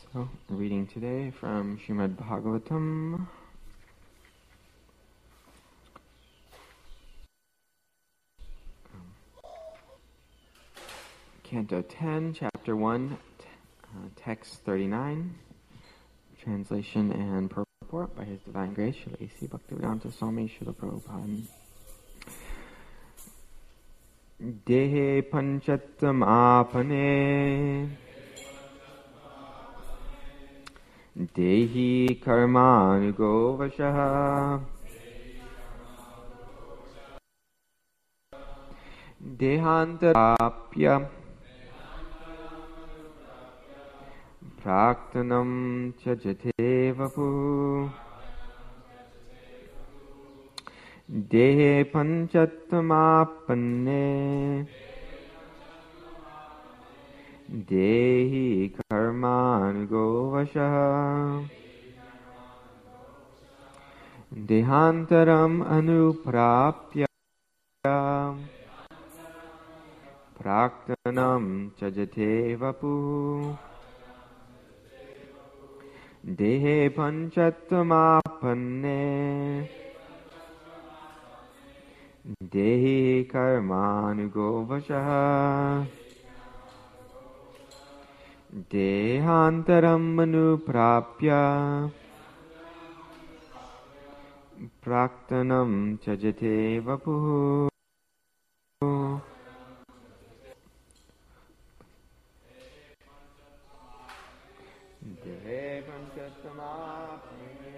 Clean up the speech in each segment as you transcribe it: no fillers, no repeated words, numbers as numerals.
So, reading today from Srimad Bhagavatam, Canto 10, Chapter 1, Text 39, translation and purport by His Divine Grace, Srila A.C. Bhaktivedanta Swami Srila Prabhupada. Dehe panchatam apane Dehi karmanugo vashaha Dehantarapya Praktanam chajate vapu Dehe panchatamapane Dehi karmanugo vashaha Dehantaram anuprapya Praktanam chajate vapu Dehe panchatamapane Dehi karmanugo vashaha Dehantaram anuprapya Praktanam chajate vapu Dehe panchatamapane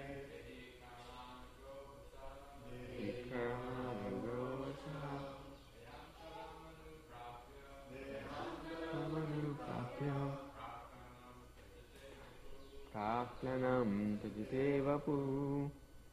Dehi karmanugo vashaha Praktanam chajate vapu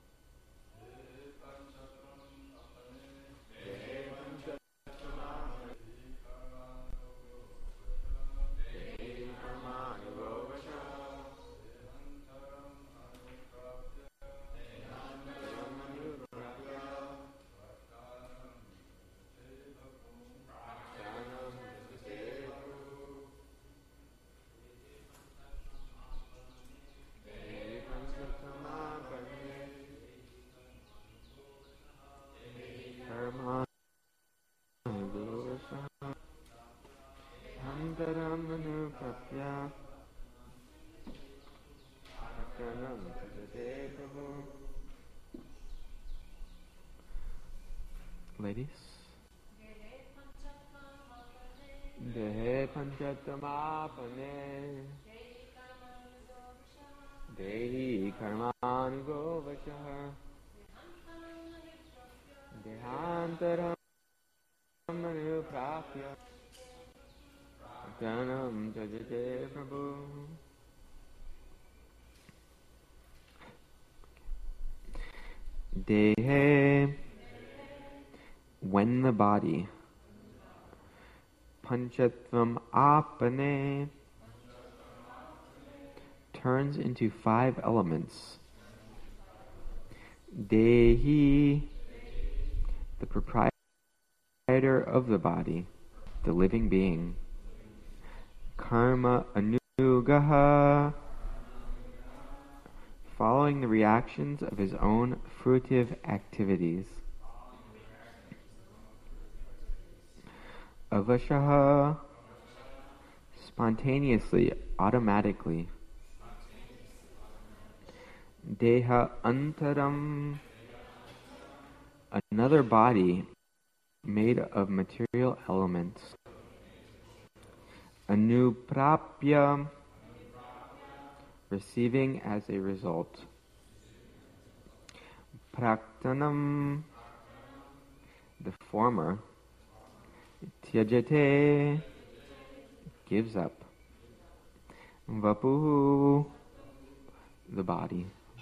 Ladies. Dehe panchatamapane Dehi karmanugo vashaha Dehantaram anuprapya Praktanam chajate prabhu. Dehe, when the body, panchatvam apane, turns into 5 elements. Dehi, the proprietor of the body, the living being. Karma anugaha, following the reactions of his own fruitive activities. Avashaha, spontaneously, automatically. Deha antaram, another body made of material elements. Anuprapya, receiving as a result. Praktanam, the former. Tyajate, gives up. Vapuhu, the body.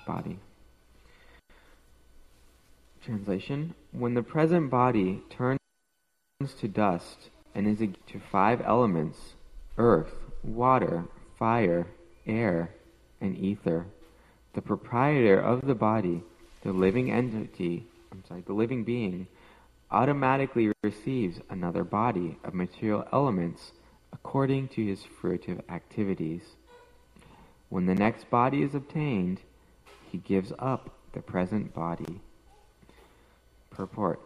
Translation: when the present body turns to dust and is to 5 elements, earth, water, fire, air, and ether, the proprietor of the body, the living being, automatically receives another body of material elements according to his fruitive activities. When the next body is obtained, he gives up the present body. Purport.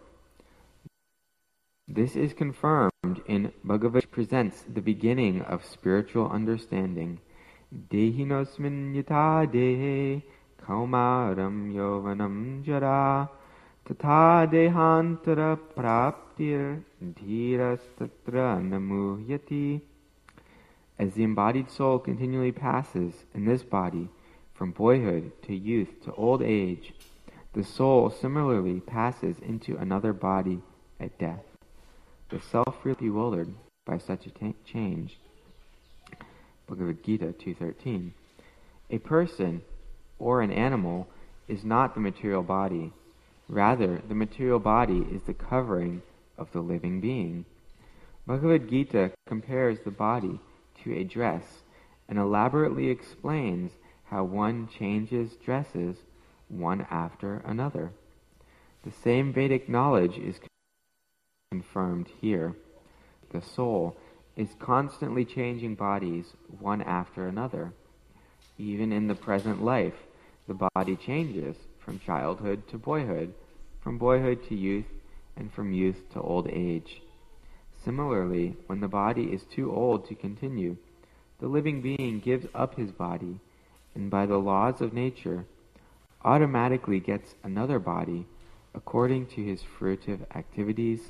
This is confirmed in Bhagavad Gita, presents the beginning of spiritual understanding. Dehinosmin yata dehe kaumaram yovanam jara tata dehantara praptir dhiras tatra namuhyati. As the embodied soul continually passes in this body from boyhood to youth to old age, the soul similarly passes into another body at death. The self will be bewildered by such a change. Bhagavad Gita 2:13. A person or an animal is not the material body. Rather, the material body is the covering of the living being. Bhagavad Gita compares the body to a dress and elaborately explains how one changes dresses one after another. The same Vedic knowledge is confirmed here. The soul is constantly changing bodies one after another. Even in the present life, the body changes from childhood to boyhood, from boyhood to youth, and from youth to old age. Similarly, when the body is too old to continue, the living being gives up his body, and by the laws of nature, automatically gets another body according to his fruitive activities,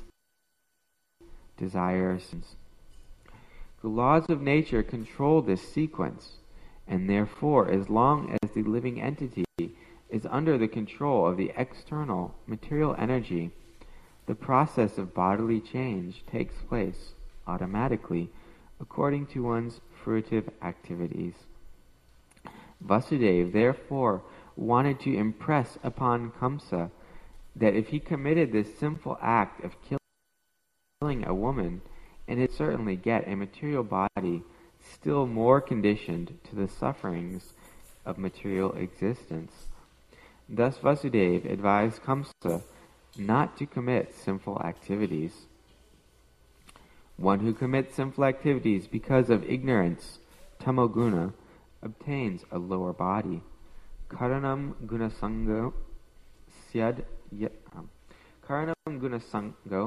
desires. The laws of nature control this sequence, and therefore, as long as the living entity is under the control of the external material energy, the process of bodily change takes place automatically according to one's fruitive activities. Vasudeva therefore wanted to impress upon Kamsa that if he committed this sinful act of killing a woman, and he'd certainly get a material body still more conditioned to the sufferings of material existence. Thus Vasudeva advised Kamsa not to commit sinful activities. One who commits sinful activities because of ignorance, tamoguna, obtains a lower body. Karanam gunasango syad karanam gunasango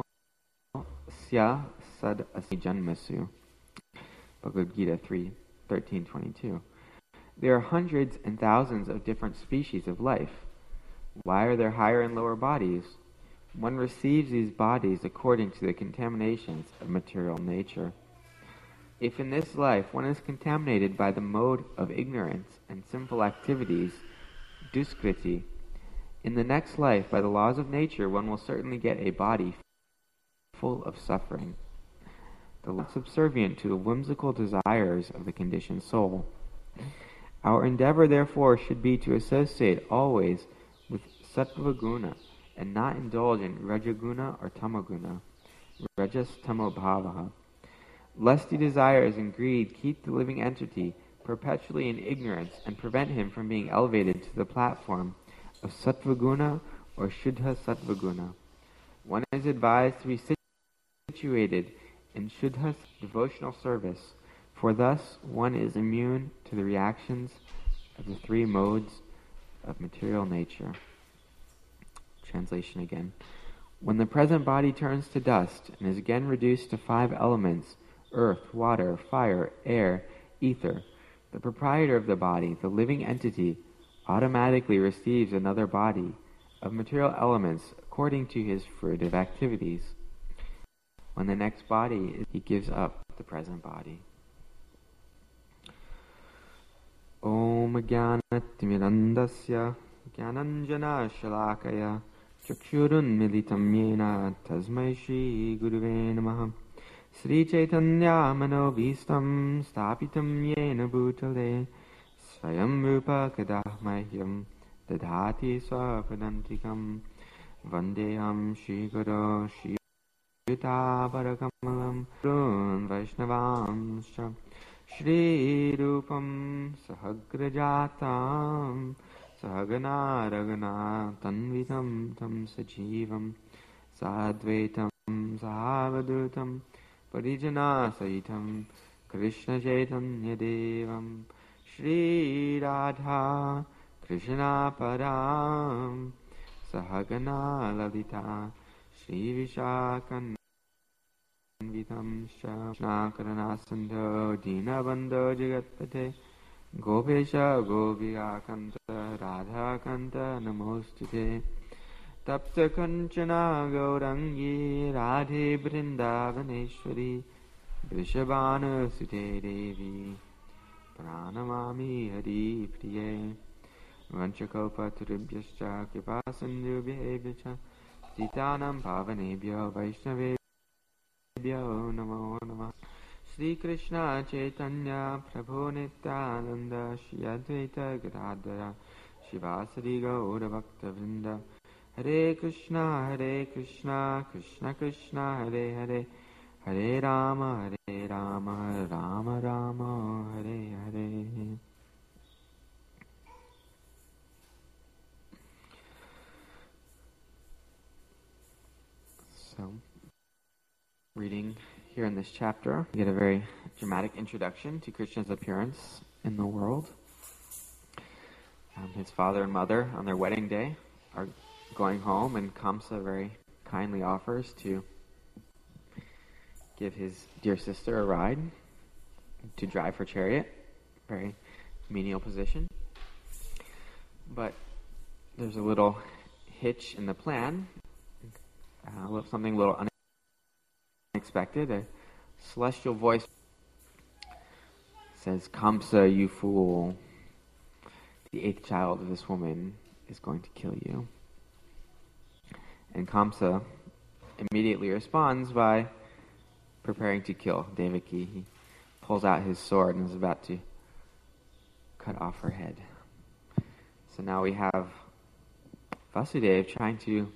sya sad asi janmasu. Bhagavad Gita 3:13-22. There are hundreds and thousands of different species of life. Why are there higher and lower bodies? One receives these bodies according to the contaminations of material nature. If in this life one is contaminated by the mode of ignorance and sinful activities, duskriti, in the next life, by the laws of nature, one will certainly get a body full of suffering. The law is subservient to the whimsical desires of the conditioned soul. Our endeavor, therefore, should be to associate always with sattva guna and not indulge in rajaguna or tamaguna, rajas tamo bhavaha. Lusty desires and greed keep the living entity perpetually in ignorance and prevent him from being elevated to the platform of sattvaguna or shuddha sattvaguna. One is advised to be situated in shuddha devotional service, for thus one is immune to the reactions of the three modes of material nature. Translation again. When the present body turns to dust and is again reduced to 5 elements, earth, water, fire, air, ether, the proprietor of the body, the living entity, automatically receives another body of material elements according to his fruitive activities. When the next body is, he gives up the present body. Om Jnanatimidandasya Jnananjana Shalakaya Chakshurun Militam Yena Tasmai Shri Guruve Namaha Sri Chaitanya Manobhistam Stapitam Yena Bhutale Swayam Rupa Kadahmahyam Dadhati Swapadantikam Vandeham Shri Guru Shri Yuta Parakamalam Run Vaishnavamsha Shri Rupam Sahagrajatam Sahagana Ragana Tanvitam Tam Sajivam Sadvaitam Sahavadutam Parijana Sahitam Krishna Chaitanya Devam Shri Radha Krishna Padam Sahagana Lalita Shri Vishakan Vidam Shana Karana Sandho Dinabandho Jagatpate Gopesha Gopika Kanta Radha Kanta Namostute Tapta Kanchana Gaurangi Radhe Vrindavaneshwari Vrishabhanu Sute Devi Pranamami Hari Priye Vanchakopa Turibhyascha Kripa Sindhubhyebhyacha Titanam Pavanebhyo Vaishnavebhyo Namo Namah Shri Krishna Chaitanya Prabhu Nityananda Shri Advaita Gadadhara Shivasari Gaura Bhakta Vrinda Hare Krishna Krishna Krishna Hare Hare Hare Rama Rama Rama Hare Hare. So, reading here in this chapter, we get a very dramatic introduction to Krishna's appearance in the world. His father and mother on their wedding day are going home, and Kamsa very kindly offers to give his dear sister a ride to drive her chariot. Very menial position. But there's a little hitch in the plan, something a little unexpected. A celestial voice says, "Kamsa, you fool, the eighth child of this woman is going to kill you." And Kamsa immediately responds by preparing to kill Devaki. He pulls out his sword and is about to cut off her head. So now we have Vasudeva trying to,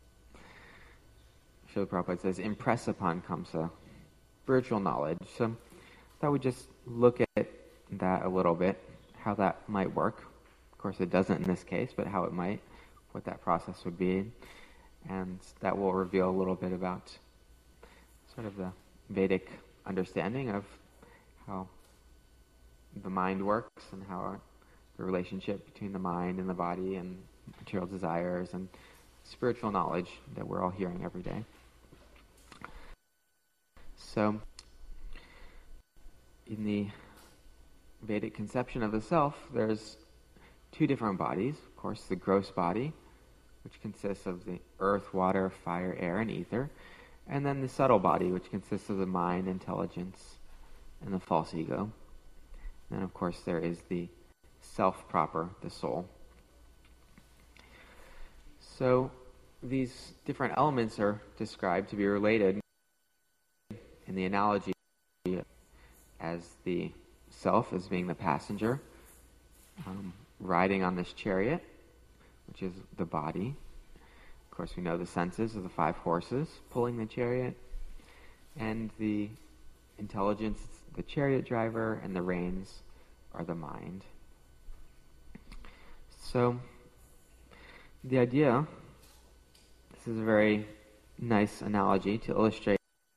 Srila Prabhupada says, impress upon Kamsa spiritual knowledge. So I thought we'd just look at that a little bit, how that might work. Of course it doesn't in this case, but how it might, what that process would be. And that will reveal a little bit about sort of the Vedic understanding of how the mind works and how the relationship between the mind and the body and material desires and spiritual knowledge that we're all hearing every day. So, in the Vedic conception of the self, there's two different bodies. Of course, the gross body, which consists of the earth, water, fire, air, and ether. And then the subtle body, which consists of the mind, intelligence, and the false ego. And then, of course, there is the self proper, the soul. So these different elements are described to be related in the analogy as the self as being the passenger, riding on this chariot, which is the body. Of course, we know the senses of the 5 horses pulling the chariot, and the intelligence, the chariot driver, and the reins are the mind. So, the idea, this is a very nice analogy to illustrate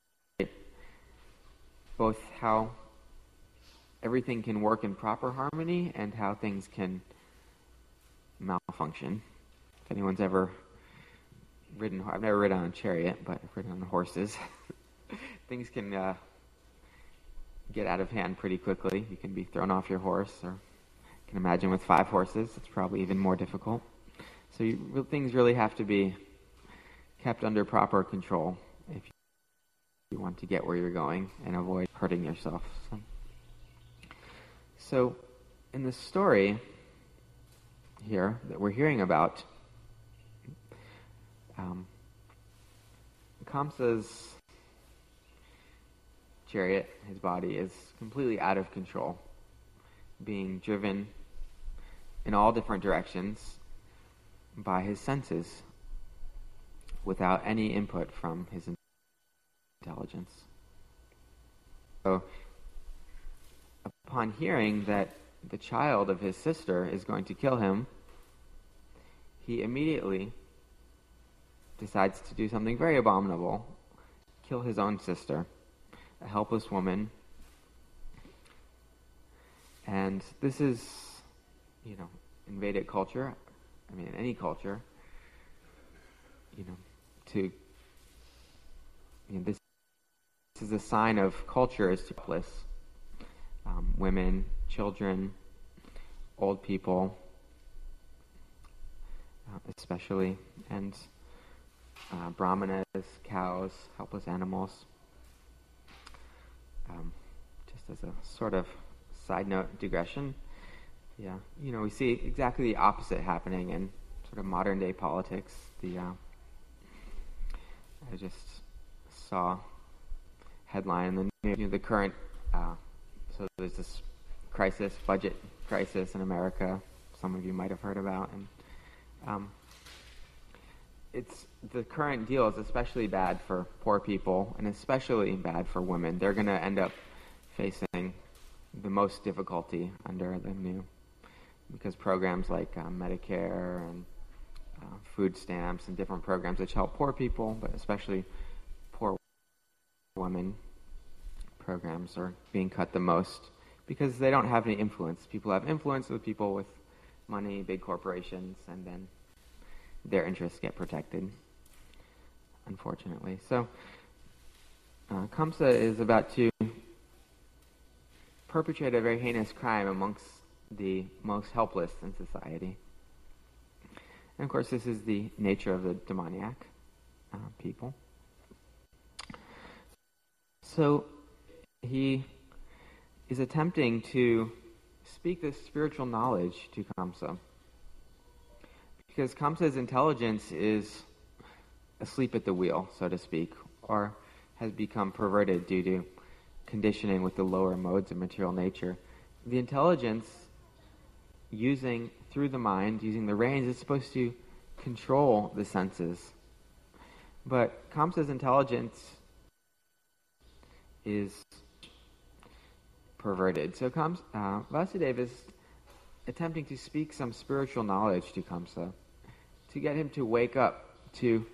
both how everything can work in proper harmony and how things can malfunction. If anyone's ever ridden, I've never ridden on a chariot, but I've ridden on horses. Things can get out of hand pretty quickly. You can be thrown off your horse, or you can imagine with 5 horses, it's probably even more difficult. So things really have to be kept under proper control if you want to get where you're going and avoid hurting yourself. So in the story here that we're hearing about, Kamsa's chariot, his body, is completely out of control, being driven in all different directions by his senses without any input from his intelligence. So, upon hearing that the child of his sister is going to kill him, he immediately decides to do something very abominable, kill his own sister, a helpless woman, And this is, in Vedic culture, in any culture, this is a sign of culture is to helpless. Women, children, old people, especially, and brahmanas, cows, helpless animals. Just as a sort of side note digression, we see exactly the opposite happening in sort of modern day politics. I just saw headline in the news, the current. So there's this budget crisis in America. Some of you might have heard about, and it's the current deal is especially bad for poor people, and especially bad for women. They're going to end up facing the most difficulty under the new, because programs like Medicare and food stamps and different programs which help poor people, but especially poor women, programs are being cut the most because they don't have any influence. People have influence with people with money, big corporations, and then their interests get protected, unfortunately. So Kamsa is about to perpetrate a very heinous crime amongst the most helpless in society. And of course, this is the nature of the demoniac people. So he is attempting to speak this spiritual knowledge to Kamsa, because Kamsa's intelligence is asleep at the wheel, so to speak, or has become perverted due to conditioning with the lower modes of material nature. The intelligence, through the mind, using the reins, is supposed to control the senses. But Kamsa's intelligence is perverted. So Vasudeva is attempting to speak some spiritual knowledge to Kamsa, to get him to wake up to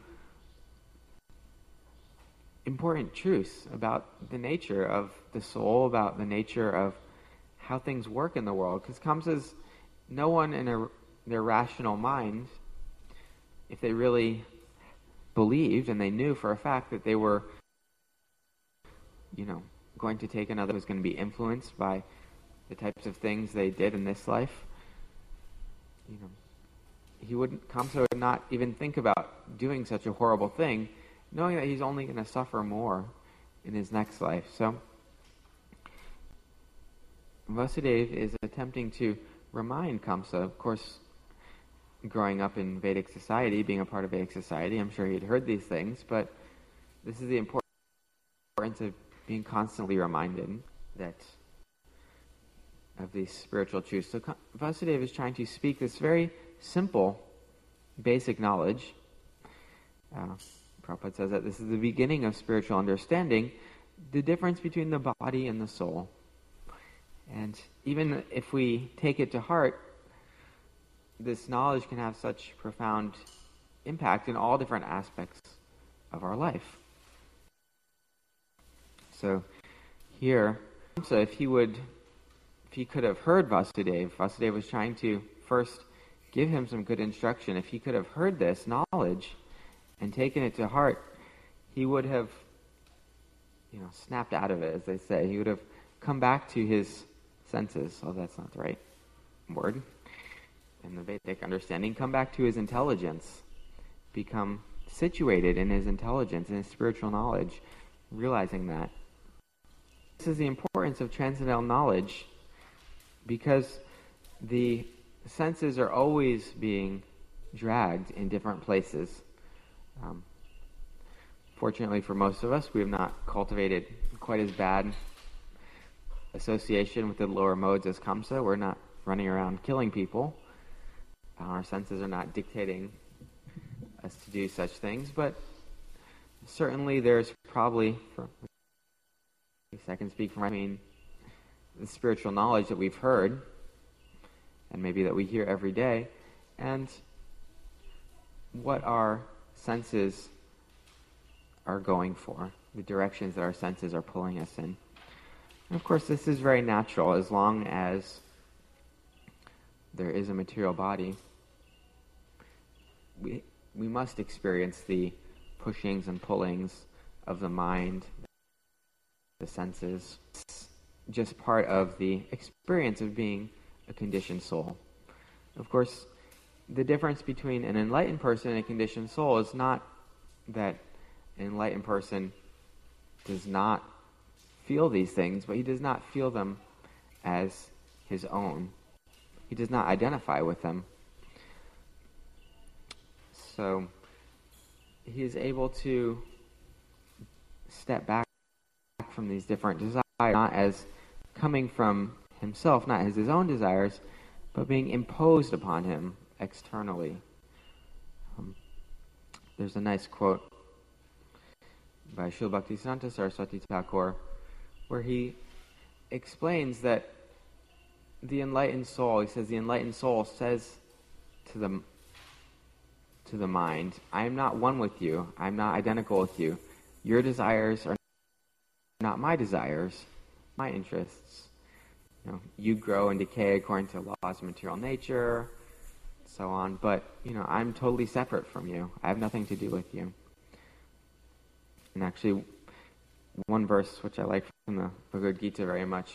important truths about the nature of the soul, about the nature of how things work in the world. Because Kamsa's, no one in their rational mind, if they really believed and they knew for a fact that they were, going to take another, was going to be influenced by the types of things they did in this life, Kamsa would not even think about doing such a horrible thing, knowing that he's only going to suffer more in his next life. So Vasudeva is attempting to remind Kamsa, of course, growing up in Vedic society, being a part of Vedic society, I'm sure he'd heard these things, but this is the importance of being constantly reminded of these spiritual truths. So Vasudeva is trying to speak this very simple, basic knowledge. Prabhupada says that this is the beginning of spiritual understanding, the difference between the body and the soul. And even if we take it to heart, this knowledge can have such profound impact in all different aspects of our life. So here, if he could have heard Vasudeva was trying to first give him some good instruction. If he could have heard this knowledge and taken it to heart, he would have, snapped out of it, as they say. He would have come back to his senses. Oh, that's not the right word in the Vedic understanding. Come back to his intelligence. Become situated in his intelligence, in his spiritual knowledge, realizing that. This is the importance of transcendental knowledge, because the senses are always being dragged in different places. Fortunately for most of us, we have not cultivated quite as bad association with the lower modes as Kamsa. We're not running around killing people. Our senses are not dictating us to do such things, but certainly there's probably, I can speak for the spiritual knowledge that we've heard, and maybe that we hear every day, and what our senses are going for, the directions that our senses are pulling us in. And of course, this is very natural as long as there is a material body, we must experience the pushings and pullings of the mind, the senses. It's just part of the experience of being a conditioned soul. Of course, the difference between an enlightened person and a conditioned soul is not that an enlightened person does not feel these things, but he does not feel them as his own. He does not identify with them. So he is able to step back from these different desires, not as coming from himself, not as his own desires, but being imposed upon him externally. There's a nice quote by Srila Bhaktisiddhanta Saraswati Thakur where he explains that the enlightened soul, he says, the enlightened soul says to the mind, I am not one with you, I am not identical with you. Your desires are not my desires, my interests. You grow and decay according to laws of material nature, so on, but, I'm totally separate from you. I have nothing to do with you. And actually, one verse which I like from the Bhagavad Gita very much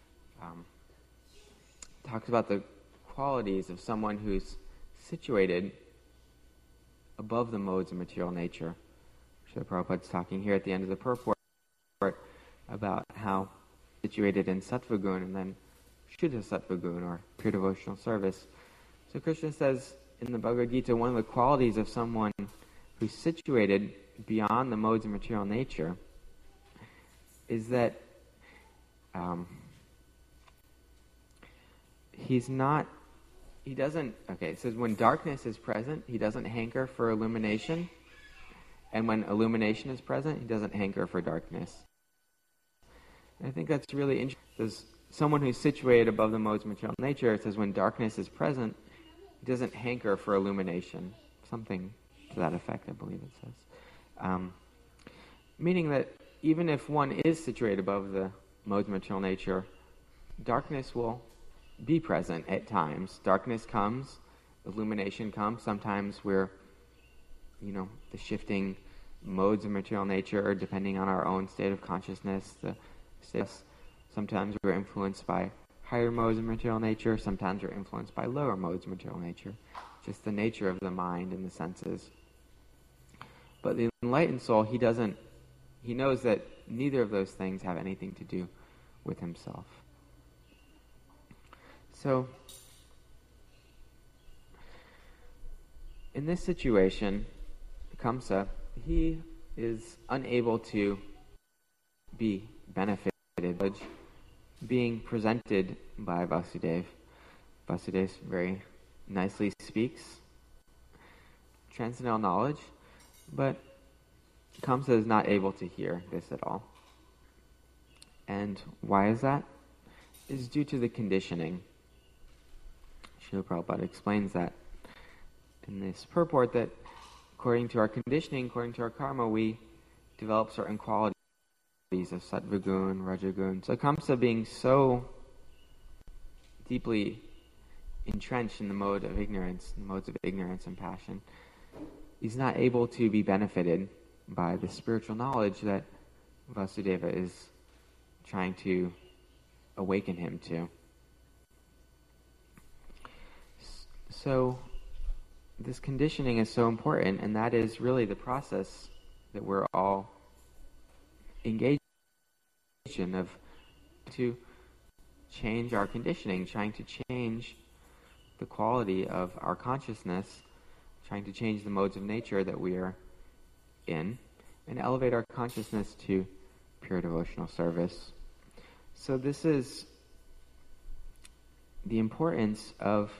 talks about the qualities of someone who's situated above the modes of material nature. Srila Prabhupada's talking here at the end of the purport about how situated in Sattva Gun and then Shuddha Sattva Gun, or pure devotional service. So Krishna says in the Bhagavad Gita, one of the qualities of someone who's situated beyond the modes of material nature is that it says when darkness is present, he doesn't hanker for illumination, and when illumination is present, he doesn't hanker for darkness. And I think that's really interesting. There's someone who's situated above the modes of material nature, it says when darkness is present, he doesn't hanker for illumination. Something to that effect, I believe it says. Meaning that even if one is situated above the modes of material nature, darkness will be present at times. Darkness comes, illumination comes. Sometimes we're, the shifting modes of material nature, depending on our own state of consciousness. Sometimes we're influenced by higher modes of material nature. Sometimes we're influenced by lower modes of material nature. Just the nature of the mind and the senses. But the enlightened soul, he knows that neither of those things have anything to do with himself. So, in this situation, Kamsa, he is unable to be benefited, being presented by Vasudeva. Vasudeva very nicely speaks transcendental knowledge, but Kamsa is not able to hear this at all. And why is that? It's due to the conditioning. Srila Prabhupada explains that in this purport, that according to our conditioning, according to our karma, we develop certain qualities of Sattva Gun, Rajagun. So Kamsa, being so deeply entrenched in the modes of ignorance and passion, he's not able to be benefited by the spiritual knowledge that Vasudeva is trying to awaken him to. So this conditioning is so important, and that is really the process that we're all engaged in, of to change our conditioning, trying to change the quality of our consciousness, trying to change the modes of nature that we are in, and elevate our consciousness to pure devotional service. So this is the importance of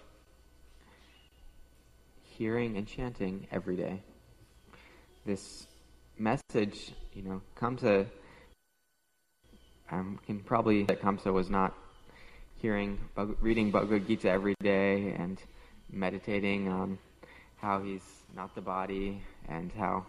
hearing and chanting every day. This message, Kamsa, can probably that Kamsa was not reading Bhagavad Gita every day and meditating on how he's not the body and how,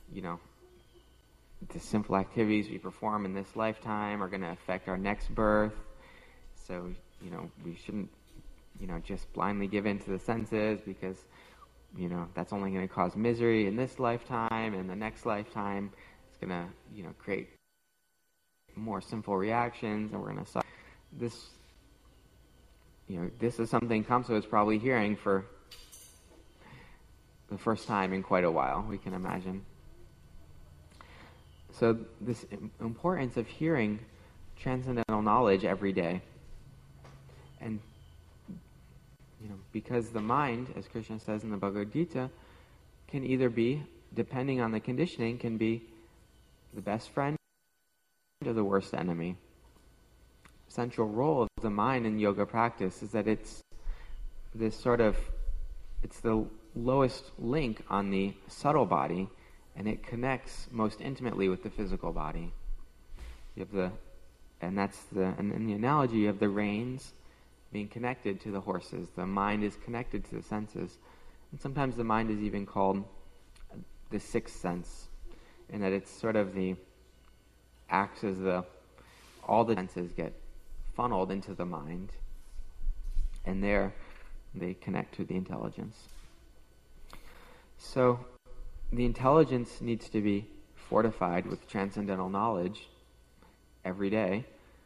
the simple activities we perform in this lifetime are going to affect our next birth. So, we shouldn't just blindly give in to the senses because, that's only going to cause misery in this lifetime, and the next lifetime it's going to, create more sinful reactions, and we're going to suffer. This is something Kamsa is probably hearing for the first time in quite a while, we can imagine. So this importance of hearing transcendental knowledge every day. And, because the mind, as Krishna says in the Bhagavad Gita, can either be, depending on the conditioning, can be the best friend or the worst enemy. Central role of the mind in yoga practice is that it's the lowest link on the subtle body, and it connects most intimately with the physical body. And in the analogy of the reins being connected to the horses. The mind is connected to the senses. And sometimes the mind is even called the sixth sense, in that it's sort of acts as all the senses get funneled into the mind, and there they connect to the intelligence. So the intelligence needs to be fortified with transcendental knowledge every day,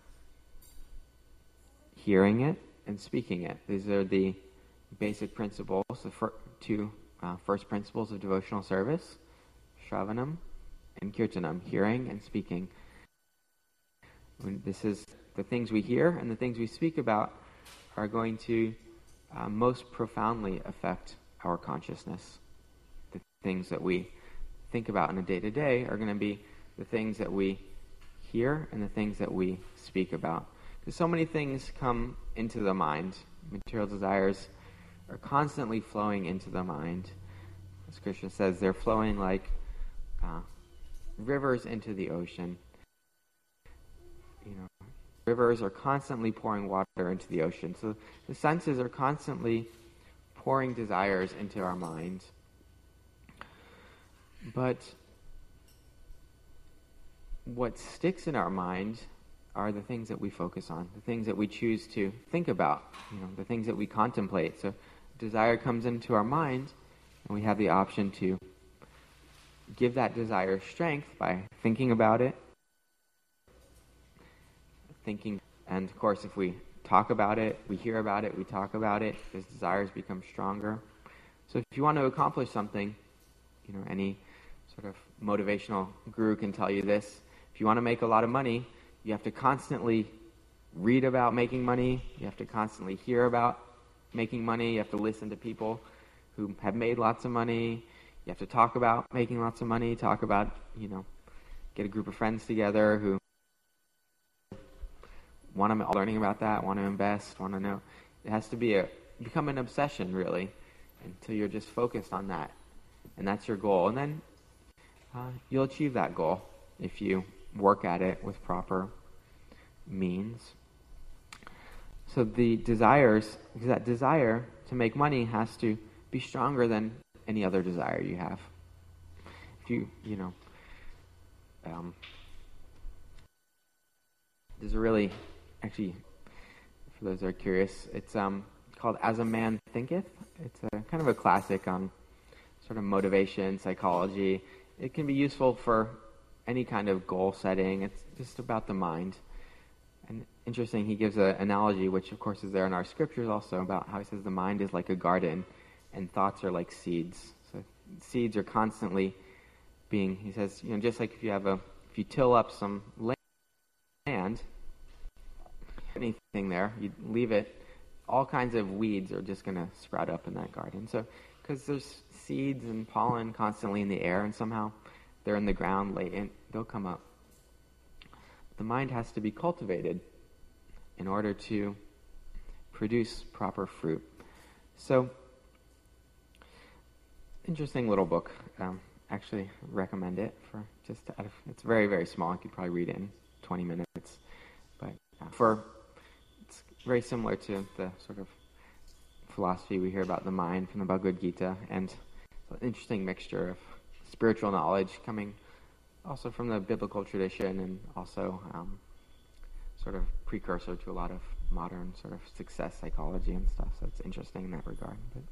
hearing it and speaking it. These are the basic principles, the two first principles of devotional service, Shravanam and Kirtanam, hearing and speaking. This is the things we hear and the things we speak about are going to most profoundly affect our consciousness. The things that we think about in a day-to-day are going to be the things that we hear and the things that we speak about. Because so many things come into the mind. Material desires are constantly flowing into the mind. As Krishna says, they're flowing like rivers into the ocean. Rivers are constantly pouring water into the ocean. So the senses are constantly pouring desires into our mind. But what sticks in our mind are the things that we focus on, the things that we choose to think about, the things that we contemplate. So desire comes into our mind, and we have the option to give that desire strength by thinking about it, and of course if we talk about it, we hear about it, we talk about it, those desires become stronger. So if you want to accomplish something, any sort of motivational guru can tell you this. If you want to make a lot of money, you have to constantly read about making money. You have to constantly hear about making money. You have to listen to people who have made lots of money. You have to talk about making lots of money. Talk about, get a group of friends together who want to learning about that, want to invest, want to know. It has to become an obsession, really, until you're just focused on that. And that's your goal. And then you'll achieve that goal if you work at it with proper means. So that desire to make money has to be stronger than any other desire you have. If there's a really, actually, for those that are curious, it's called As a Man Thinketh. It's a kind of a classic on sort of motivation, psychology. It can be useful for any kind of goal setting. It's just about the mind. And interesting, he gives an analogy, which of course is there in our scriptures also, about how he says the mind is like a garden and thoughts are like seeds. So seeds are constantly being, he says, just like if you till up some land, anything there, you leave it, all kinds of weeds are just going to sprout up in that garden. So, because there's seeds and pollen constantly in the air, and somehow they're in the ground latent, they'll come up. The mind has to be cultivated in order to produce proper fruit. So, interesting little book. Actually recommend it for it's very, very small. You could probably read it in 20 minutes. But it's very similar to the sort of philosophy we hear about the mind from the Bhagavad Gita, and an interesting mixture of spiritual knowledge coming also from the biblical tradition, and also sort of precursor to a lot of modern sort of success psychology and stuff, so it's interesting in that regard. But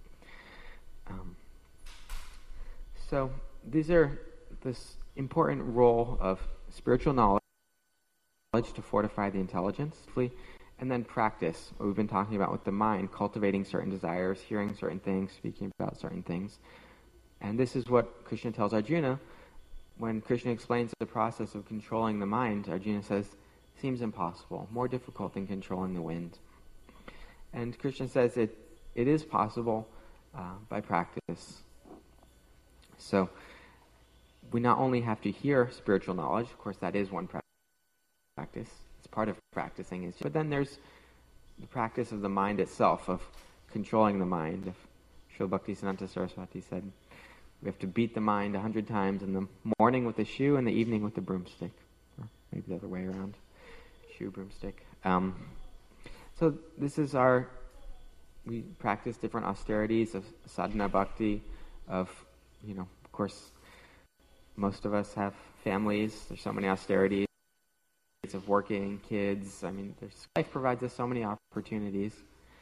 so these are this important role of spiritual knowledge to fortify the intelligence, and then practice, what we've been talking about with the mind, cultivating certain desires, hearing certain things, speaking about certain things. And this is what Krishna tells Arjuna. When Krishna explains the process of controlling the mind, Arjuna says, seems impossible, more difficult than controlling the wind. And Krishna says it is possible by practice. So we not only have to hear spiritual knowledge, of course that is one practice, it's part of practicing, but then there's the practice of the mind itself, of controlling the mind. Srila Bhaktisiddhanta Saraswati said, we have to beat the mind 100 times in the morning with the shoe and the evening with the broomstick. Or maybe the other way around. Shoe, broomstick. So this is we practice different austerities of sadhana bhakti, of course, most of us have families. There's so many austerities of working, kids. Life provides us so many opportunities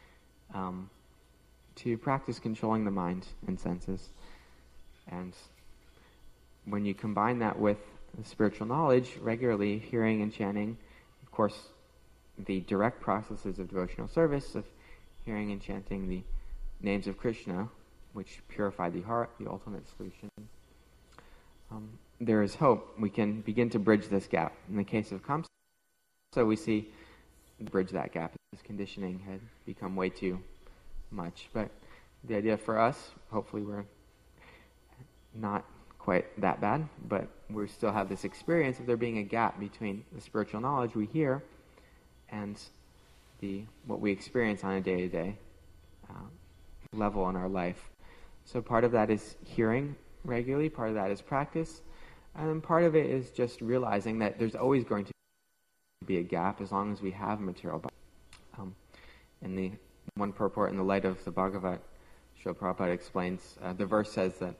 to practice controlling the mind and senses. And when you combine that with spiritual knowledge, regularly hearing and chanting, of course, the direct processes of devotional service, of hearing and chanting the names of Krishna, which purify the heart, the ultimate solution, there is hope. We can begin to bridge this gap. In the case of Kamsa, we see bridge that gap. This conditioning had become way too much. But the idea for us, hopefully we're not quite that bad, but we still have this experience of there being a gap between the spiritual knowledge we hear and what we experience on a day-to-day level in our life. So part of that is hearing regularly, part of that is practice, and then part of it is just realizing that there's always going to be a gap as long as we have material body. In the one purport in the light of the Bhagavat, Srila Prabhupada explains, the verse says that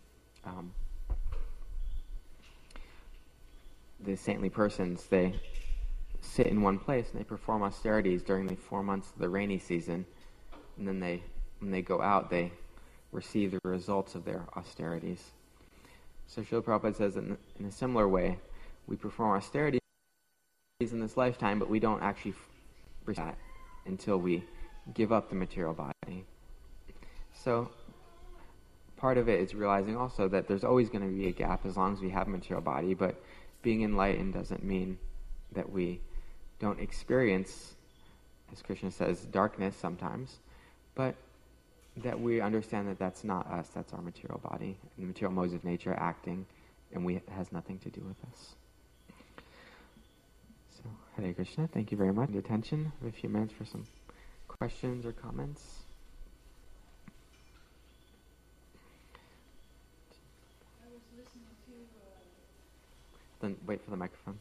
the saintly persons, they sit in one place and they perform austerities during the 4 months of the rainy season, and then when they go out, they receive the results of their austerities. So Srila Prabhupada says that in a similar way, we perform austerities in this lifetime, but we don't actually receive that until we give up the material body. So part of it is realizing also that there's always going to be a gap as long as we have a material body, but being enlightened doesn't mean that we don't experience, as Krishna says, darkness sometimes, but that we understand that that's not us, that's our material body, and the material modes of nature acting, and it has nothing to do with us. So, Hare Krishna, thank you very much for your attention. We have a few minutes for some questions or comments. I was listening to... Then wait for the microphone.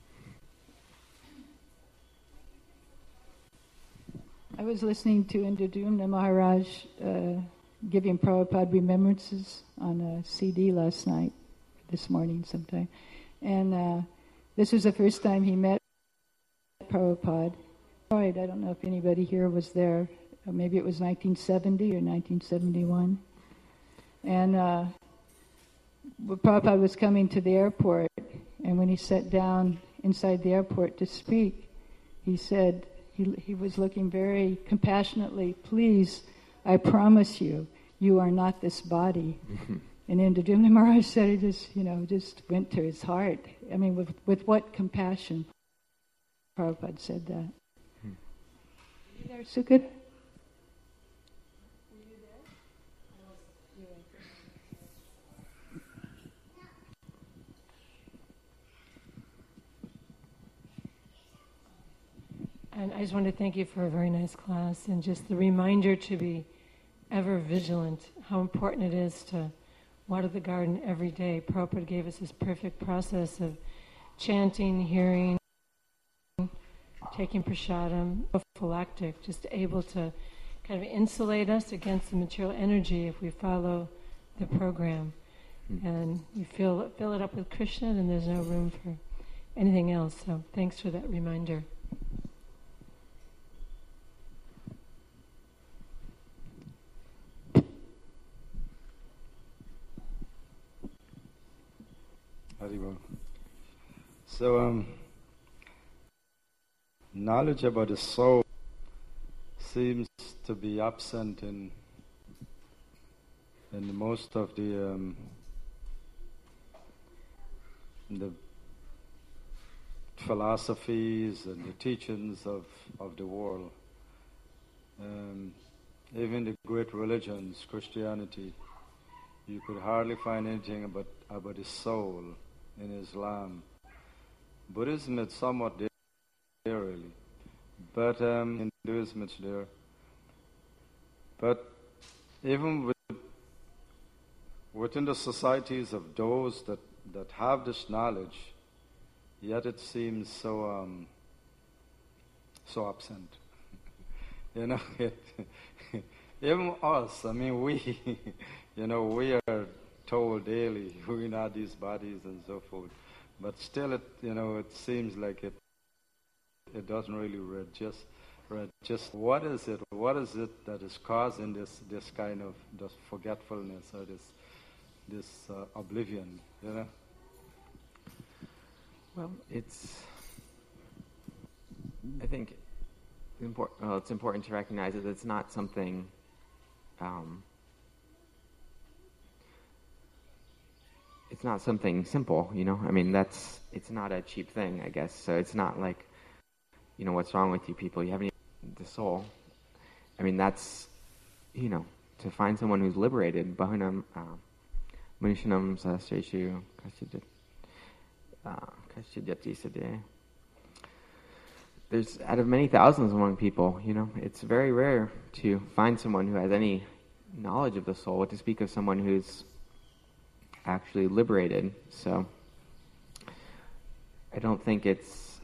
I was listening to Indradumna Maharaj giving Prabhupada remembrances on a CD last night, this morning sometime. And this was the first time he met Prabhupada. I don't know if anybody here was there. Maybe it was 1970 or 1971. And Prabhupada was coming to the airport, and when he sat down inside the airport to speak, he said, he was looking very compassionately, please, I promise you, you are not this body. And Indradumna Maharaj said it just went to his heart. I mean, with what compassion Prabhupada said that. You there, Sukad? And I just want to thank you for a very nice class and just the reminder to be ever vigilant, how important it is to water the garden every day. Prabhupada gave us this perfect process of chanting, hearing, taking prasadam, prophylactic, just able to kind of insulate us against the material energy if we follow the program. And you fill it up with Krishna, then there's no room for anything else. So thanks for that reminder. Haribol. So, knowledge about the soul seems to be absent in most of the philosophies and the teachings of the world. Even the great religions, Christianity, you could hardly find anything about the soul in Islam. Buddhism is somewhat there really, but Hinduism is there. But even within the societies of those that have this knowledge, yet it seems so absent. Even us, we, we are told daily we're not these bodies and so forth. But still, it seems like it doesn't really register. What is it? What is it that is causing this kind of this forgetfulness or this oblivion? Well, I think it's important to recognize that it's not something. It's not something simple, it's not a cheap thing, I guess. So it's not like, what's wrong with you people? You haven't even the soul. That's, to find someone who's liberated, Bahunam, Manishanam Sahasreshu, Kashijati Sade. There's, out of many thousands among people, it's very rare to find someone who has any knowledge of the soul, to speak of someone who's actually liberated. So I don't think it's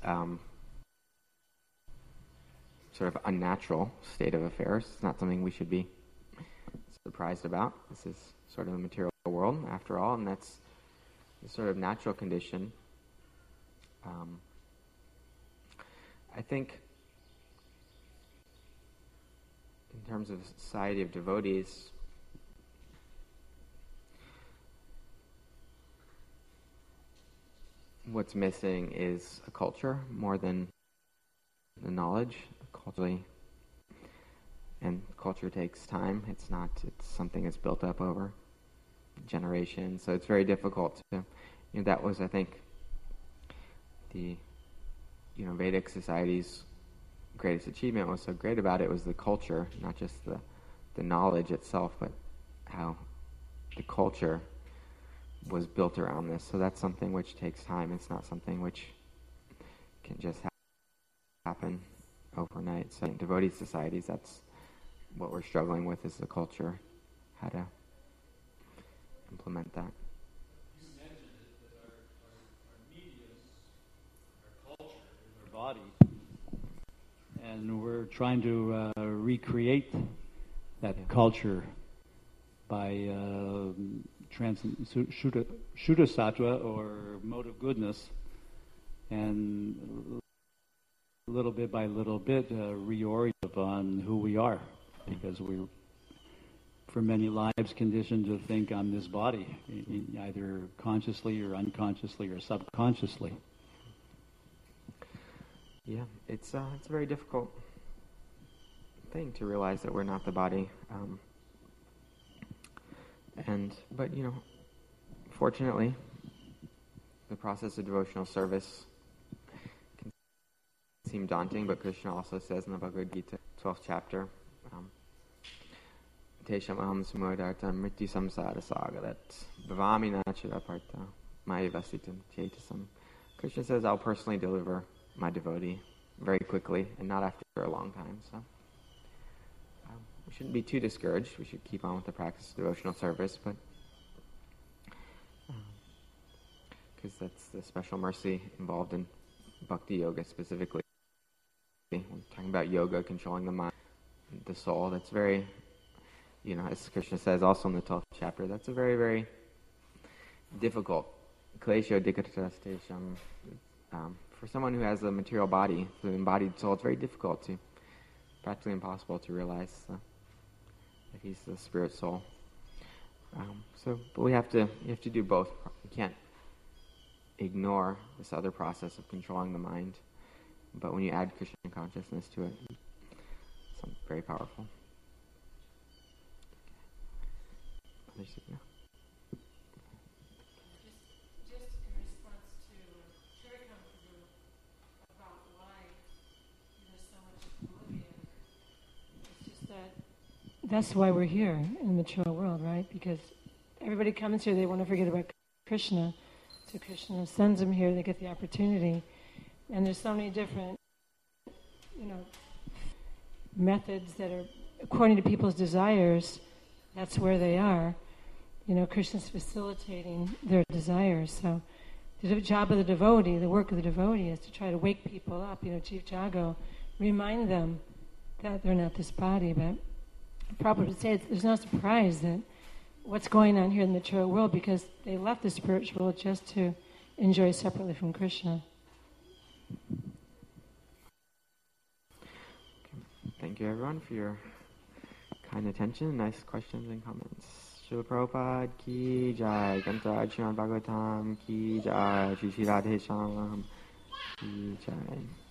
sort of unnatural state of affairs. It's not something we should be surprised about. This is sort of the material world, after all, and that's the sort of natural condition. I think in terms of society of devotees, what's missing is a culture more than the knowledge. Culturally, and culture takes time. It's something that's built up over generations. So it's very difficult to, that was, I think, the Vedic society's greatest achievement. Was so great about it was the culture, not just the knowledge itself, but how the culture was built around this. So that's something which takes time. It's not something which can just happen overnight. So in devotee societies, that's what we're struggling with, is the culture, how to implement that. You mentioned that our media, our culture is our body, and we're trying to recreate that culture by Shuddha Sattva, or mode of goodness, and little bit by little bit reorient on who we are, because we're for many lives conditioned to think I'm this body, either consciously or unconsciously or subconsciously. Yeah, it's a very difficult thing to realize that we're not the body. But fortunately, the process of devotional service can seem daunting, but Krishna also says in the Bhagavad Gita, 12th chapter, Tesham aham sumudartam mrityu samsara sagarat bhavami nachiraparta maya vasitam chetasam. Krishna says, I'll personally deliver my devotee very quickly and not after a long time. So we shouldn't be too discouraged. We should keep on with the practice of devotional service, but because that's the special mercy involved in bhakti yoga specifically. We're talking about yoga, controlling the mind, the soul. That's very, as Krishna says also in the 12th chapter, that's a very, very difficult. Klesho dikatastesham. For someone who has a material body, the embodied soul, it's very difficult practically impossible to realize that he's the spirit soul. But you have to do both. You can't ignore this other process of controlling the mind. But when you add Krishna consciousness to it, it's very powerful. Just in response to Shirikam Prabhu about why there's so much oblivion, it's just that's why we're here in the material world, right? Because everybody comes here, they want to forget about Krishna. So Krishna sends them here, they get the opportunity. And there's so many different, methods that are according to people's desires. That's where they are. Krishna's facilitating their desires. So the job of the devotee, the work of the devotee, is to try to wake people up. Jiv Jago, remind them that they're not this body. But Prabhupada would say there's no surprise that what's going on here in the material world, because they left the spiritual world just to enjoy separately from Krishna. Thank you, everyone, for your kind attention, nice questions and comments. Srila Prabhupada ki jai, Grantaraj Srimad Bhagavatam ki jai, Shri Radhe Shyam ki jai.